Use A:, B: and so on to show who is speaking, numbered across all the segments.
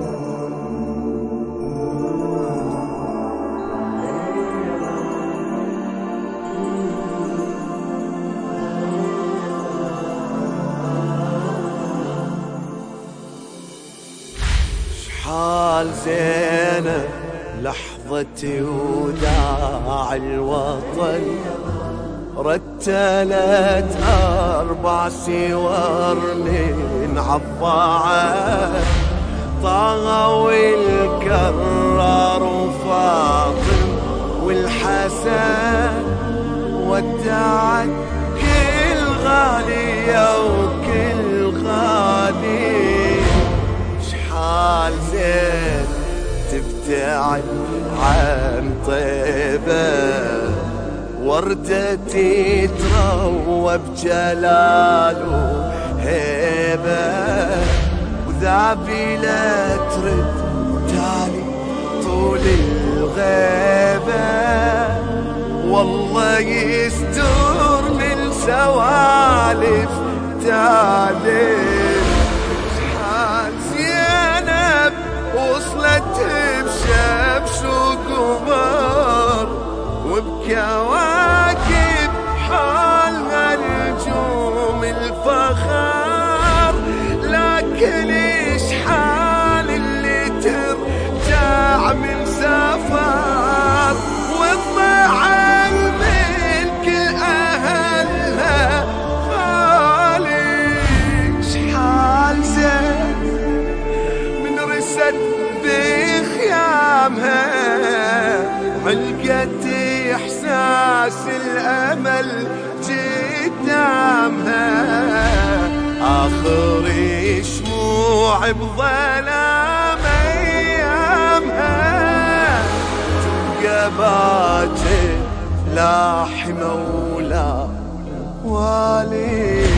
A: شحال زينة لحظة وداع الوطن، رتلت 4 سوار من عالضاعة، طه والكرار وفاطم والحسن، ودعت كل غالية وكل غالي. شحال زين تبتعد عن طيبة، وردتي تروى بجلال وهيبة، وذابلة ترد تالي طول الغيبة، والله يستر من سوالف تالي. شحال زينب وصلت بشبش وقمر، وبكواكب حالها نجوم الفخر، لكن شحال اللي ترجع من سفر، والضعن من كل أهلها خالي. شحال زين من رست بخيامها، علقت إحساس الأمل قدامها، آخر شموع بظلام أيامها، تبقى باجر لا حمى ولا والي.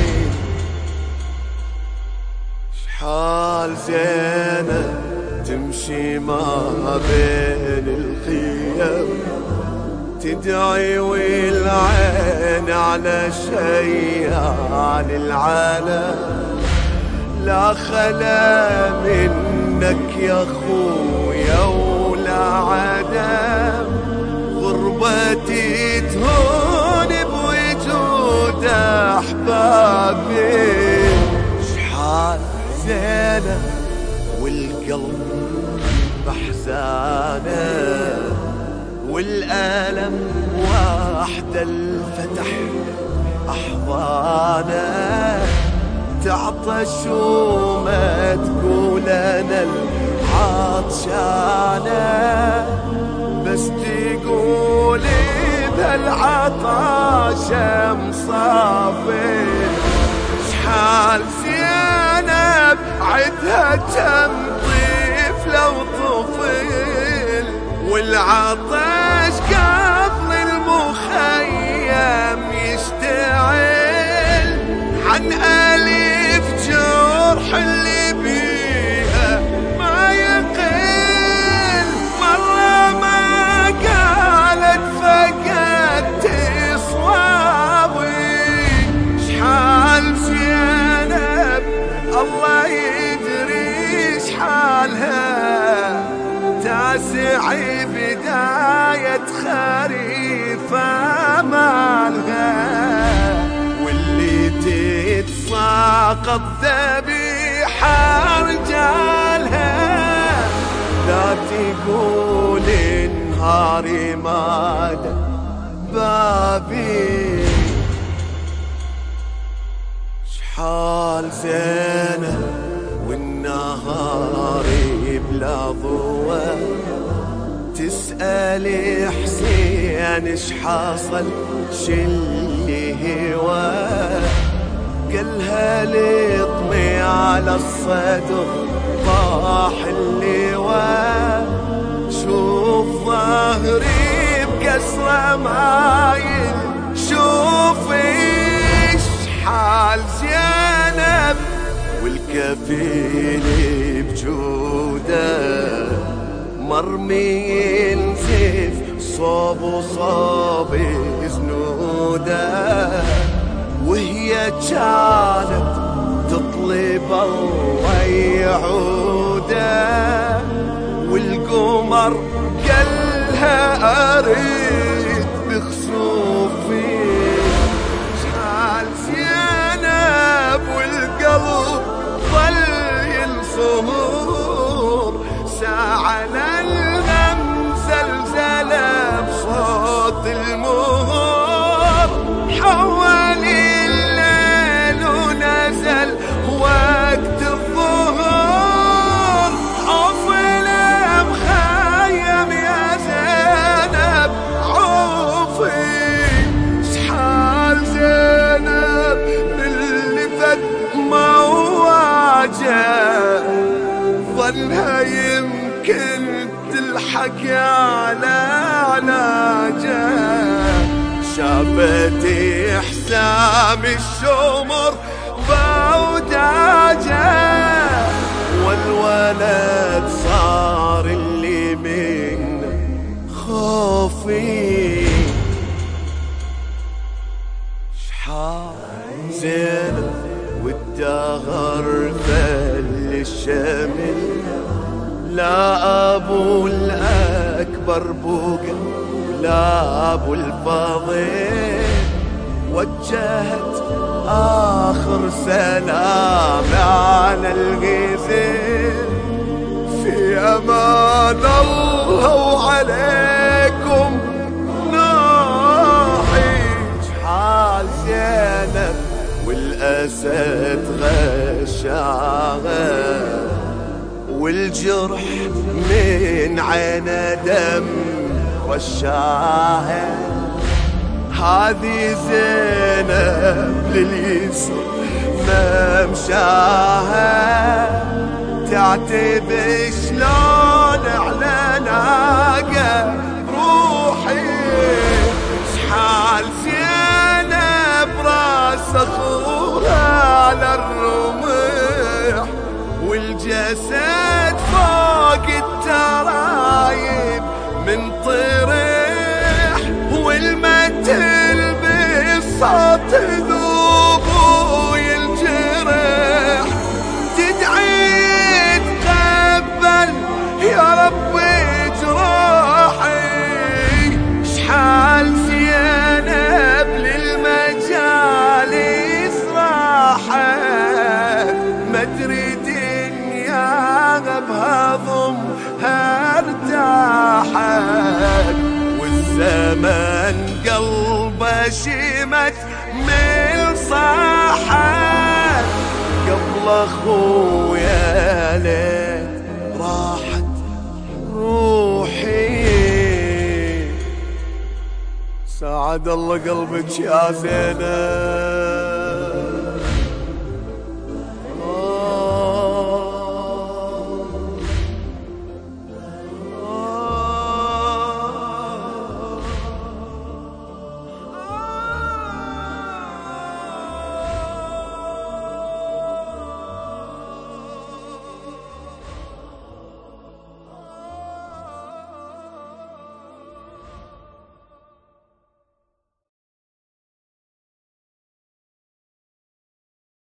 A: شحال زينة تمشي ما بين الخيام، تدعي والعين على شيان العالم، لا خلا منك يا خويا ولا عدم، غربتي تهون بوجود أحبابي. شحال زينة والقلب بحزانه، والألم واحدة الفتح أحضانه، تعطش وما تقول أنا العطشانة، بس تقولي بهالعطاش مصافي. شحال زينب عدها كم طفلة وطفل، والعطش قبل المخيم يشتعل، عن ألف جرح اللي بيها ما يقل، مرة ما قالت فقدت صوابي. شحال زينب الله يدري شحالها، تاسعي بداية خريف مالها، واللي تتساقط ذبيحة رجالها، لا تقول نهاري ماذا بابي. شحال زينة والنهار بلا ضوء، تسأل حسين اش حصل شلي هوا، قالها لطمي على الصدر طاح اللواء، شوف ظهري بكسرة مايل شوفي. شحال زينب والكفيل بجوده، مرمي ينزف صوب وصوب زنوده، وهي كانت تطلب الله يعوده، أريد بخسوفي شحال زينب والقلب ظل ينصهر ساعة للغم زلزلة بصوت المهور حوالي الليل ونزل وقت الظهور حفل مخيم يا زينب عوفي شحال زينب اللي فد مواجه ظنها يمكن تلحق على علاجه شافت حسام الشمر بوداجه والولد صار اللي منه خوفي شحال زينب والدهر فل الشمل لا أبو الأكبر بوقا لا أبو الفضيل وجهت آخر سلام على الغزير في أمان الله وعليكم ناحي شحال زينب والأسد غشاها والجرح من عينه دم رشاها هذه زينب لليسر ممشاها تعتب شلون على ناقة روحي شحال زينب راس اخوها على الرمح والجسد فوق الترايب من طريح والمتل بالصوت ذوب وينجرح تدعي تقبل يا ربي جروحي شحال زينب للمجالس راحت مدري بهضم ارتاحت والزمن قلبه شمت من صاحت قبل اخويا ليت راحت روحي سعد الله قلبك يا زينب.